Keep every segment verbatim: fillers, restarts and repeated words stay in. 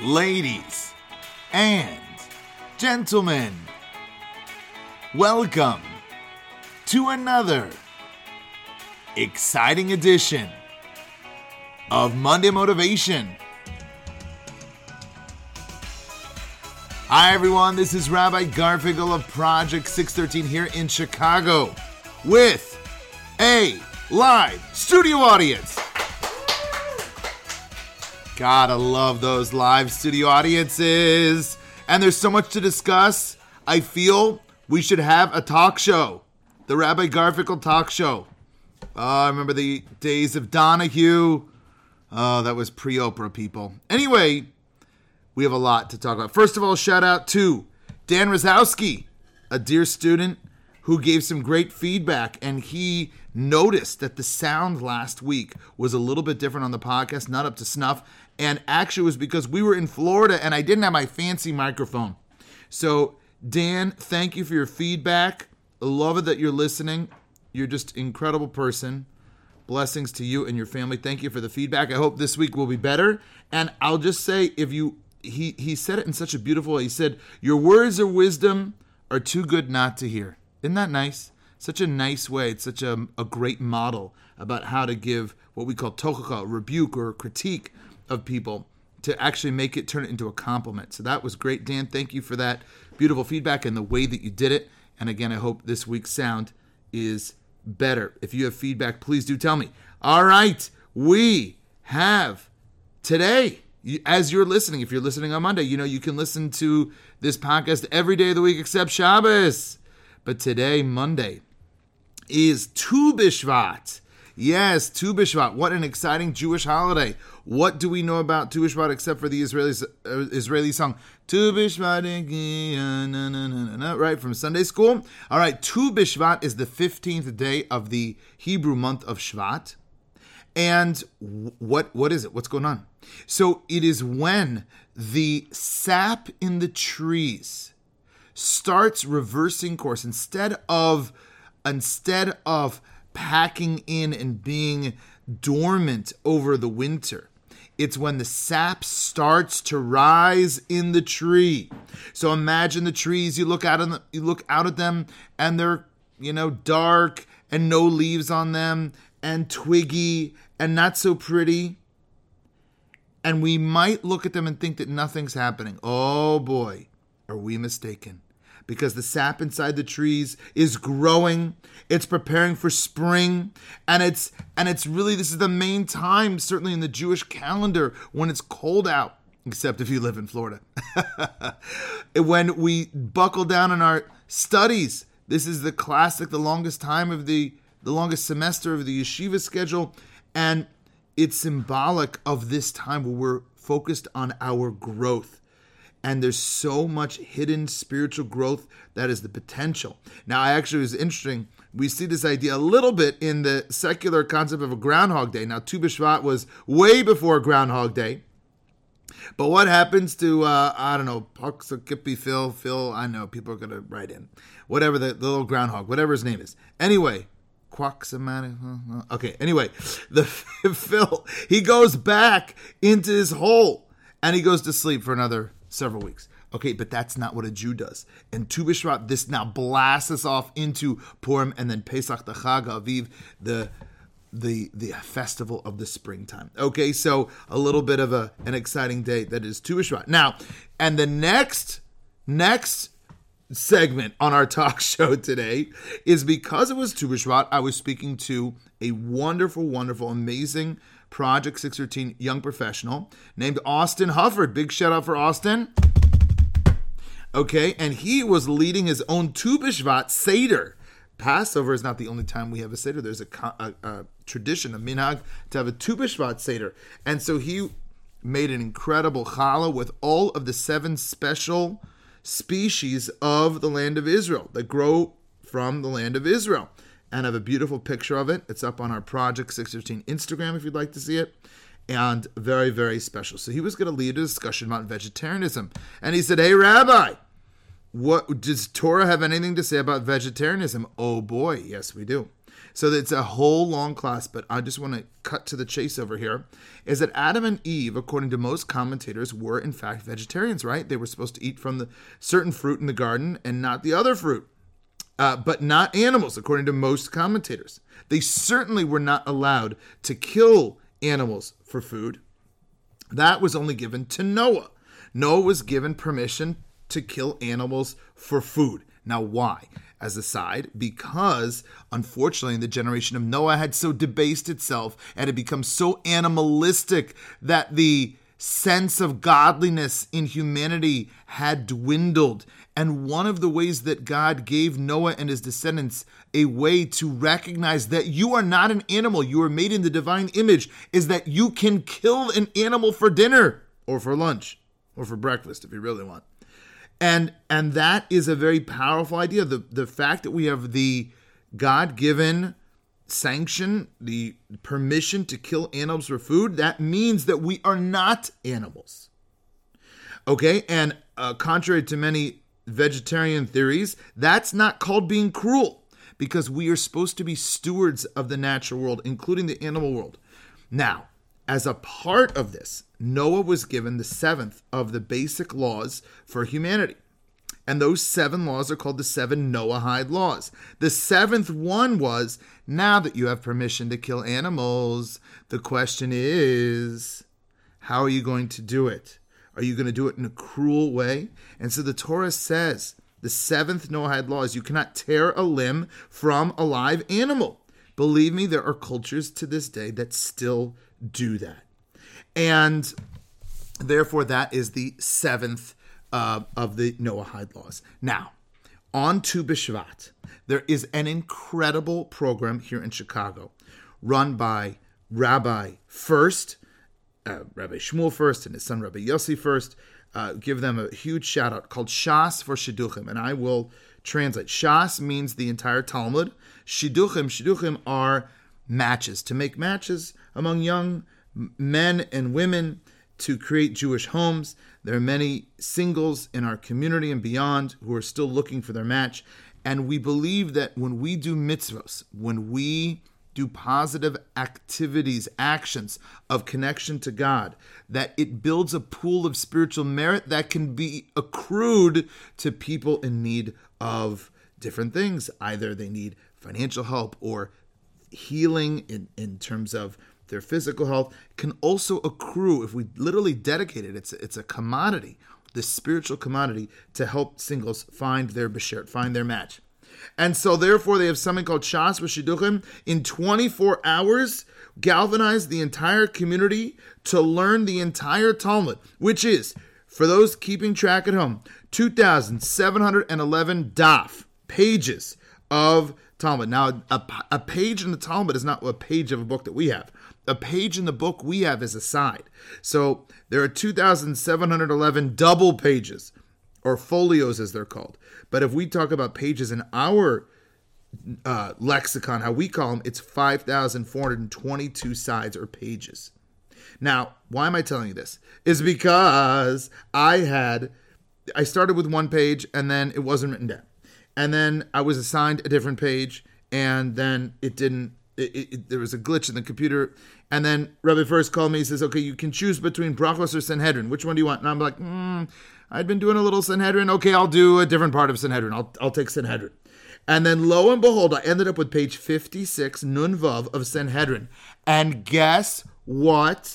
Ladies and gentlemen, welcome to another exciting edition of Monday Motivation. Hi everyone, this is Rabbi Garfinkel of Project six thirteen here in Chicago with a live studio audience. Gotta love those live studio audiences. And there's so much to discuss. I feel we should have a talk show. The Rabbi Garfinkel talk show. Oh, I remember the days of Donahue. Oh, that was pre-Oprah, people. Anyway, we have a lot to talk about. First of all, shout out to Dan Rosowski, a dear student who gave some great feedback, and he noticed that the sound last week was a little bit different on the podcast, not up to snuff, and actually it was because we were in Florida and I didn't have my fancy microphone. So, Dan, thank you for your feedback. I love it that you're listening. You're just an incredible person. Blessings to you and your family. Thank you for the feedback. I hope this week will be better. And I'll just say, if you, he, he said it in such a beautiful way. He said, your words of wisdom are too good not to hear. Isn't that nice? Such a nice way. It's such a, a great model about how to give what we call tochacha, rebuke or critique of people, to actually make it, turn it into a compliment. So that was great, Dan. Thank you for that beautiful feedback and the way that you did it. And again, I hope this week's sound is better. If you have feedback, please do tell me. All right, we have today, as you're listening, if you're listening on Monday, you know you can listen to this podcast every day of the week except Shabbos. But today, Monday, is Tu B'Shvat. Yes, Tu B'Shvat. What an exciting Jewish holiday. What do we know about Tu B'Shvat except for the Israeli, uh, Israeli song, Tu B'Shvat, na, na, na, na, right, from Sunday school? All right, Tu B'Shvat is the fifteenth day of the Hebrew month of Shvat. And what what is it? What's going on? So it is when the sap in the trees starts reversing course. Instead of instead of packing in and being dormant over the winter, it's when the sap starts to rise in the tree. So imagine the trees, you look out at them, you look out at them and they're, you know, dark and no leaves on them and twiggy and not so pretty. And we might look at them and think that nothing's happening. Oh boy, are we mistaken? Because the sap inside the trees is growing, it's preparing for spring, and it's and it's really, this is the main time, certainly in the Jewish calendar, when it's cold out, except if you live in Florida. When we buckle down in our studies, this is the classic, the longest time of the, the longest semester of the yeshiva schedule, and it's symbolic of this time where we're focused on our growth. And there's so much hidden spiritual growth that is the potential. Now, I actually, it was interesting. We see this idea a little bit in the secular concept of a Groundhog Day. Now, Tu B'Shvat was way before Groundhog Day. But what happens to, uh, I don't know, Puxakippy Phil, Phil, I know, people are going to write in. Whatever, the, the little groundhog, whatever his name is. Anyway, Quaxamatic. Okay, anyway, the Phil, he goes back into his hole and he goes to sleep for another several weeks. Okay, but that's not what a Jew does. And Tu B'Shvat, this now blasts us off into Purim and then Pesach, the Chag Aviv, the the the festival of the springtime. Okay, so a little bit of a an exciting day that is Tu B'Shvat. Now, and the next next segment on our talk show today is because it was Tu B'Shvat, I was speaking to a wonderful, wonderful, amazing Project six thirteen young professional named Austin Hufford. Big shout out for Austin. Okay, and he was leading his own Tu B'Shvat Seder. Passover is not the only time we have a Seder. There's a, a, a tradition, a minhag, to have a Tu B'Shvat Seder. And so he made an incredible challah with all of the seven special species of the land of Israel that grow from the land of Israel. And I have a beautiful picture of it. It's up on our Project six thirteen Instagram if you'd like to see it. And very, very special. So he was going to lead a discussion about vegetarianism. And he said, hey, Rabbi, what does Torah have anything to say about vegetarianism? Oh, boy, yes, we do. So it's a whole long class, but I just want to cut to the chase over here, is that Adam and Eve, according to most commentators, were in fact vegetarians, right? They were supposed to eat from the certain fruit in the garden and not the other fruit, uh, but not animals, according to most commentators. They certainly were not allowed to kill animals for food. That was only given to Noah. Noah was given permission to kill animals for food. Now, why? As a side, because unfortunately the generation of Noah had so debased itself and had become so animalistic that the sense of godliness in humanity had dwindled. And one of the ways that God gave Noah and his descendants a way to recognize that you are not an animal, you are made in the divine image, is that you can kill an animal for dinner or for lunch or for breakfast if you really want. And and that is a very powerful idea. The, the fact that we have the God-given sanction, the permission to kill animals for food, that means that we are not animals. Okay, and uh, contrary to many vegetarian theories, that's not called being cruel, because we are supposed to be stewards of the natural world, including the animal world. Now, as a part of this, Noah was given the seventh of the basic laws for humanity. And those seven laws are called the seven Noahide laws. The seventh one was, now that you have permission to kill animals, the question is, how are you going to do it? Are you going to do it in a cruel way? And so the Torah says, the seventh Noahide law is you cannot tear a limb from a live animal. Believe me, there are cultures to this day that still do that. And therefore, that is the seventh uh, of the Noahide laws. Now, on Tu B'Shvat, there is an incredible program here in Chicago run by Rabbi First, uh, Rabbi Shmuel First and his son Rabbi Yossi First. Uh, give them a huge shout out, called Shas for Shidduchim. And I will translate. Shas means the entire Talmud. Shidduchim, Shidduchim are matches, to make matches among young men and women to create Jewish homes. There are many singles in our community and beyond who are still looking for their match. And we believe that when we do mitzvos, when we do positive activities, actions of connection to God, that it builds a pool of spiritual merit that can be accrued to people in need of different things. Either they need financial help or healing in, in terms of their physical health, can also accrue if we literally dedicate it. It's, it's a commodity, this spiritual commodity, to help singles find their beshert, find their match. And so therefore they have something called Shas V'Shidduchim. In twenty-four hours, galvanize the entire community to learn the entire Talmud, which is, for those keeping track at home, two thousand seven hundred eleven daf, pages of Talmud. Now, a, a page in the Talmud is not a page of a book that we have. A page in the book we have is a side. So there are two thousand seven hundred eleven double pages, or folios as they're called. But if we talk about pages in our uh, lexicon, how we call them, it's five thousand four hundred twenty-two sides or pages. Now, why am I telling you this? Is because I had, I started with one page and then it wasn't written down. And then I was assigned a different page and then it didn't, It, it, it, there was a glitch in the computer, and then Rabbi First called me. He says, okay, you can choose between Brachos or Sanhedrin. Which one do you want? And I'm like, hmm, I'd been doing a little Sanhedrin. Okay, I'll do a different part of Sanhedrin. I'll, I'll take Sanhedrin. And then lo and behold, I ended up with page fifty-six, Nun Vav of Sanhedrin. And guess what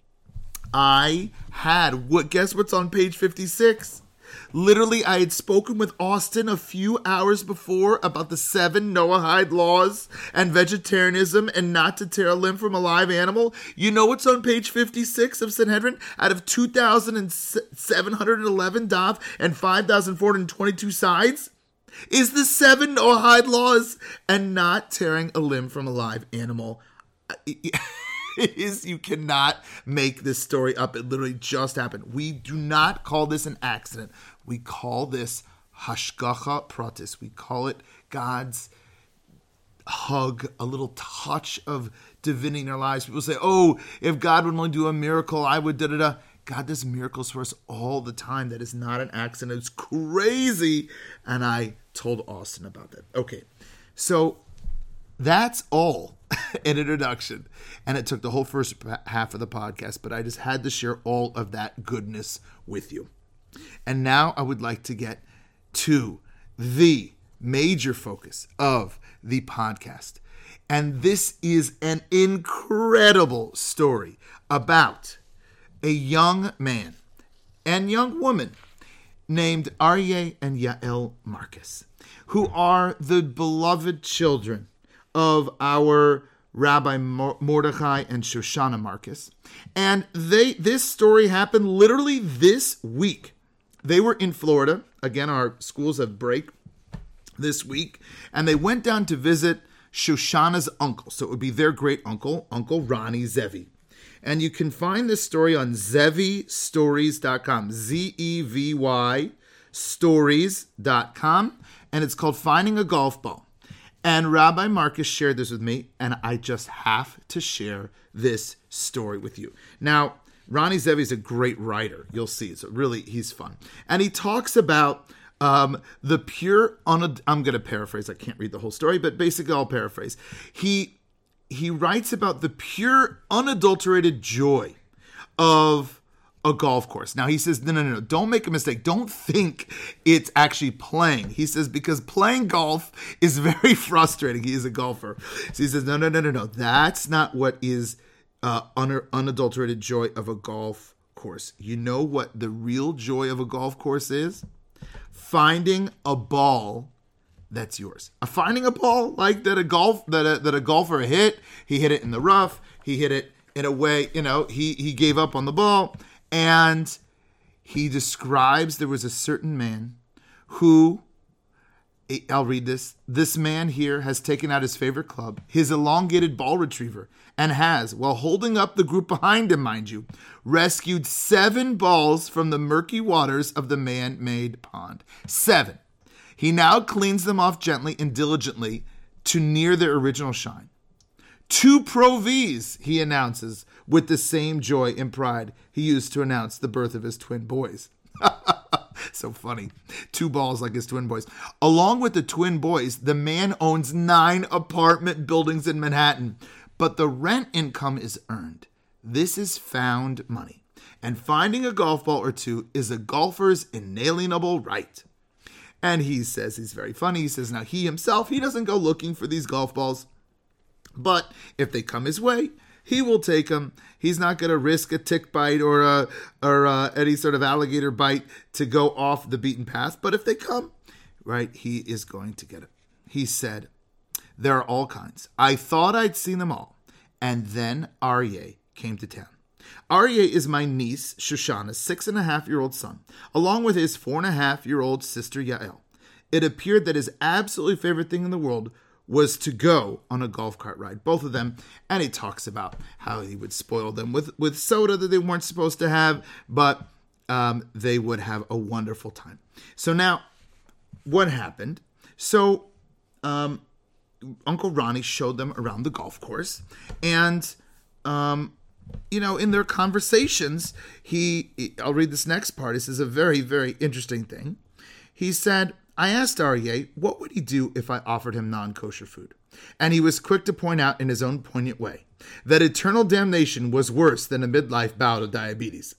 I had? What? Guess what's on page fifty-six? Literally, I had spoken with Austin a few hours before about the seven Noahide laws and vegetarianism and not to tear a limb from a live animal. You know what's on page fifty-six of Sanhedrin? Out of two thousand seven hundred eleven daf and five thousand four hundred twenty-two sides is the seven Noahide laws and not tearing a limb from a live animal. It is, you cannot make this story up. It literally just happened. We do not call this an accident. We call this hashgacha pratis. We call it God's hug, a little touch of divinity in our lives. People say, oh, if God would only do a miracle, I would da-da-da. God does miracles for us all the time. That is not an accident. It's crazy. And I told Austin about that. Okay, so That's all an introduction. And it took the whole first half of the podcast, but I just had to share all of that goodness with you. And now I would like to get to the major focus of the podcast. And this is an incredible story about a young man and young woman named Aryeh and Yael Marcus, who are the beloved children of our Rabbi Mordechai and Shoshana Marcus. And they this story happened literally this week. They were in Florida. Again, our schools have break this week. And they went down to visit Shoshana's uncle. So it would be their great uncle, Uncle Ronnie Zevi. And you can find this story on Zevi Stories dot com. Z E V Y Stories dot com. And it's called Finding a Golf Ball. And Rabbi Marcus shared this with me, and I just have to share this story with you. Now, Ronnie Zevi is a great writer. You'll see. So really, he's fun. And he talks about um, the pure, un- I'm going to paraphrase. I can't read the whole story, but basically I'll paraphrase. He, he writes about the pure, unadulterated joy of a golf course. Now he says, no, no, no, no, don't make a mistake. Don't think it's actually playing. He says, because playing golf is very frustrating. He is a golfer. So he says, no, no, no, no, no. That's not what is uh, un- unadulterated joy of a golf course. You know what the real joy of a golf course is? Finding a ball that's yours. Uh, finding a ball like that a golf that a, that a golfer hit. He hit it in the rough. He hit it in a way, you know, he he gave up on the ball. And he describes there was a certain man who, I'll read this. This man here has taken out his favorite club, his elongated ball retriever, and has, while holding up the group behind him, mind you, rescued seven balls from the murky waters of the man-made pond. Seven. He now cleans them off gently and diligently to near their original shine. Two Pro Vs, he announces, with the same joy and pride he used to announce the birth of his twin boys. So funny. Two balls like his twin boys. Along with the twin boys, the man owns nine apartment buildings in Manhattan, but the rent income is earned. This is found money. And finding a golf ball or two is a golfer's inalienable right. And he says, he's very funny. He says, now he himself, he doesn't go looking for these golf balls. But if they come his way, he will take them. He's not going to risk a tick bite or a, or a, any sort of alligator bite to go off the beaten path. But if they come, right, he is going to get it. He said, there are all kinds. I thought I'd seen them all. And then Aryeh came to town. Aryeh is my niece, Shoshana's six and a half year old son, along with his four and a half year old sister, Yael. It appeared that his absolutely favorite thing in the world was to go on a golf cart ride, both of them. And he talks about how he would spoil them with, with soda that they weren't supposed to have, but um, they would have a wonderful time. So now, what happened? So um, Uncle Ronnie showed them around the golf course, and um, you know, in their conversations, he, I'll read this next part. This is a very, very interesting thing. He said, I asked Aryeh, what would he do if I offered him non-kosher food? And he was quick to point out in his own poignant way that eternal damnation was worse than a midlife bout of diabetes.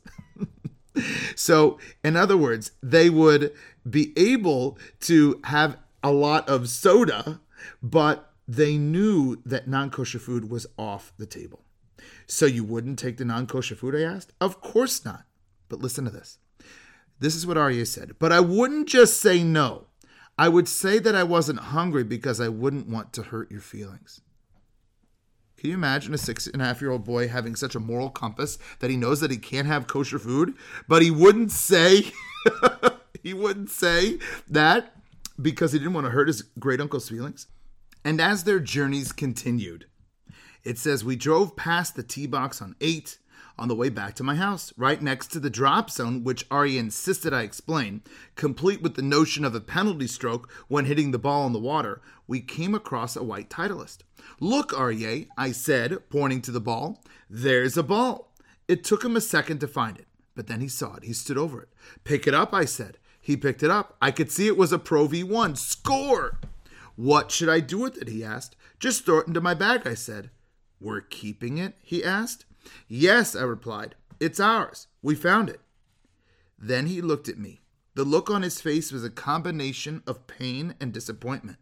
So, in other words, they would be able to have a lot of soda, but they knew that non-kosher food was off the table. So you wouldn't take the non-kosher food, I asked? Of course not. But listen to this. This is what Aryeh said. But I wouldn't just say no. I would say that I wasn't hungry because I wouldn't want to hurt your feelings. Can you imagine a six and a half year old boy having such a moral compass that he knows that he can't have kosher food, but he wouldn't say, he wouldn't say that because he didn't want to hurt his great uncle's feelings? And as their journeys continued, it says, we drove past the tee box on eight on the way back to my house, right next to the drop zone, which Aryeh insisted I explain, complete with the notion of a penalty stroke when hitting the ball in the water. We came across a white Titleist. Look, Aryeh, I said, pointing to the ball. There's a ball. It took him a second to find it, but then he saw it. He stood over it. Pick it up, I said. He picked it up. I could see it was a Pro V one. Score! What should I do with it, he asked. Just throw it into my bag, I said. We're keeping it? He asked. Yes, I replied. It's ours. We found it. Then he looked at me. The look on his face was a combination of pain and disappointment.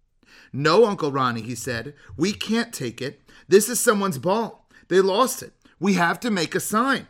No, Uncle Ronnie, he said. We can't take it. This is someone's ball. They lost it. We have to make a sign.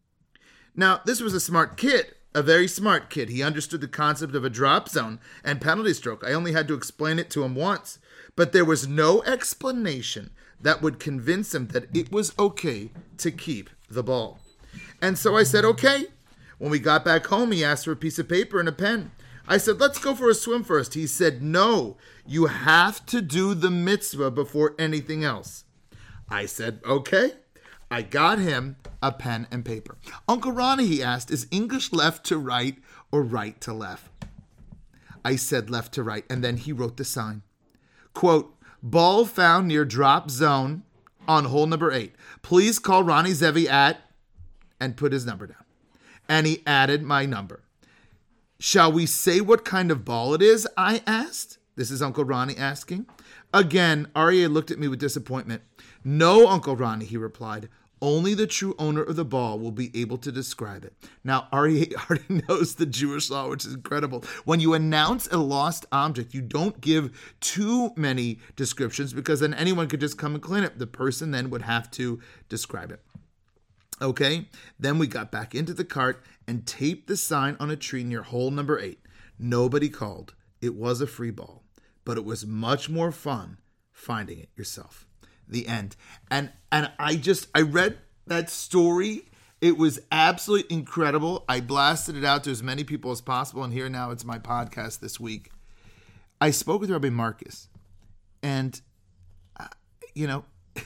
Now, this was a smart kid, a very smart kid. He understood the concept of a drop zone and penalty stroke. I only had to explain it to him once. But there was no explanation that would convince him that it was okay to keep the ball. And so I said, okay. When we got back home, he asked for a piece of paper and a pen. I said, let's go for a swim first. He said, no, you have to do the mitzvah before anything else. I said, okay. I got him a pen and paper. Uncle Ronnie, he asked, is English left to right or right to left? I said left to right, and then he wrote the sign. Quote, ball found near drop zone on hole number eight. Please call Ronnie Zevi at, and put his number down. And he added my number. Shall we say what kind of ball it is? I asked. This is Uncle Ronnie asking. Again, Aryeh looked at me with disappointment. No, Uncle Ronnie, he replied. Only the true owner of the ball will be able to describe it. Now, Aryeh already knows the Jewish law, which is incredible. When you announce a lost object, you don't give too many descriptions because then anyone could just come and claim it. The person then would have to describe it. Okay, then we got back into the cart and taped the sign on a tree near hole number eight. Nobody called. It was a free ball, but it was much more fun finding it yourself. The end. And and I just, I read that story. It was absolutely incredible. I blasted it out to as many people as possible, and here now it's my podcast this week. I spoke with Rabbi Marcus, and, uh, you know,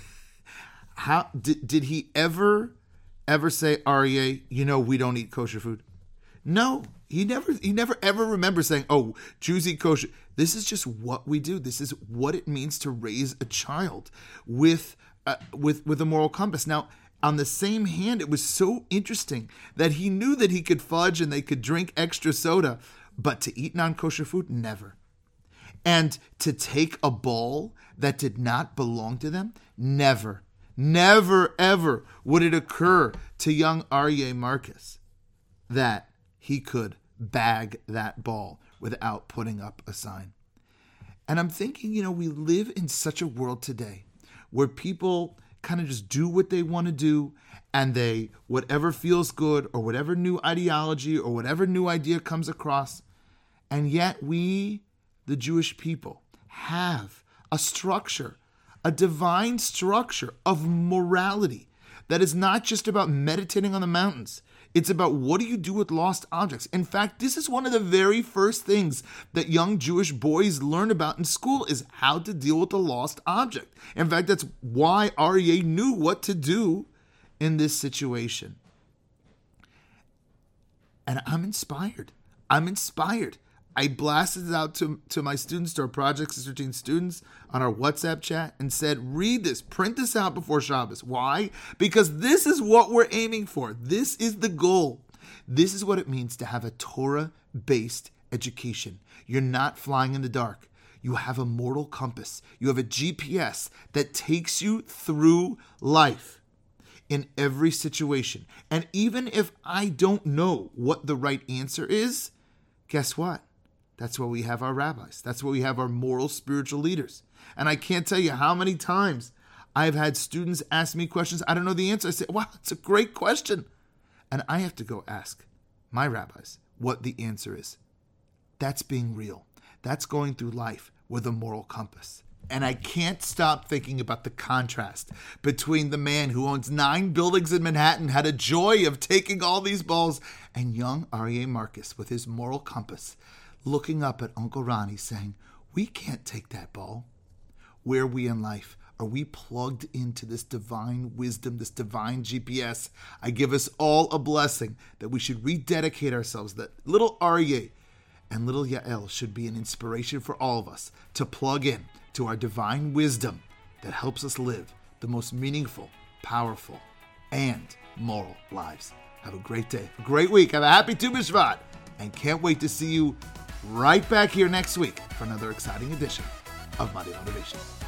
how did, did he ever... ever say, Aryeh, you know, we don't eat kosher food? No, he never, he never ever remembers saying, oh, Jews eat kosher. This is just what we do. This is what it means to raise a child with, uh, with, with a moral compass. Now, on the same hand, it was so interesting that he knew that he could fudge and they could drink extra soda, but to eat non-kosher food, never. And to take a ball that did not belong to them, never. Never, ever would it occur to young Aryeh Marcus that he could bag that ball without putting up a sign. And I'm thinking, you know, we live in such a world today where people kind of just do what they want to do and they, whatever feels good or whatever new ideology or whatever new idea comes across. And yet we, the Jewish people, have a structure, a divine structure of morality that is not just about meditating on the mountains. It's about what do you do with lost objects. In fact, this is one of the very first things that young Jewish boys learn about in school is how to deal with a lost object. In fact, that's why Aryeh knew what to do in this situation. And I'm inspired. I'm inspired. I blasted it out to, to my students, to our Project Sister Teen students on our WhatsApp chat and said, read this, print this out before Shabbos. Why? Because this is what we're aiming for. This is the goal. This is what it means to have a Torah-based education. You're not flying in the dark. You have a moral compass. You have a G P S that takes you through life in every situation. And even if I don't know what the right answer is, guess what? That's why we have our rabbis. That's why we have our moral spiritual leaders. And I can't tell you how many times I've had students ask me questions. I don't know the answer. I say, wow, it's a great question. And I have to go ask my rabbis what the answer is. That's being real. That's going through life with a moral compass. And I can't stop thinking about the contrast between the man who owns nine buildings in Manhattan, had a joy of taking all these balls, and young Aryeh Marcus with his moral compass, looking up at Uncle Ronnie saying, we can't take that ball. Where are we in life? Are we plugged into this divine wisdom, this divine G P S? I give us all a blessing that we should rededicate ourselves, that little Aryeh and little Yael should be an inspiration for all of us to plug in to our divine wisdom that helps us live the most meaningful, powerful, and moral lives. Have a great day, a great week. Have a happy Tu B'Shvat, and can't wait to see you right back here next week for another exciting edition of Mighty Motivation.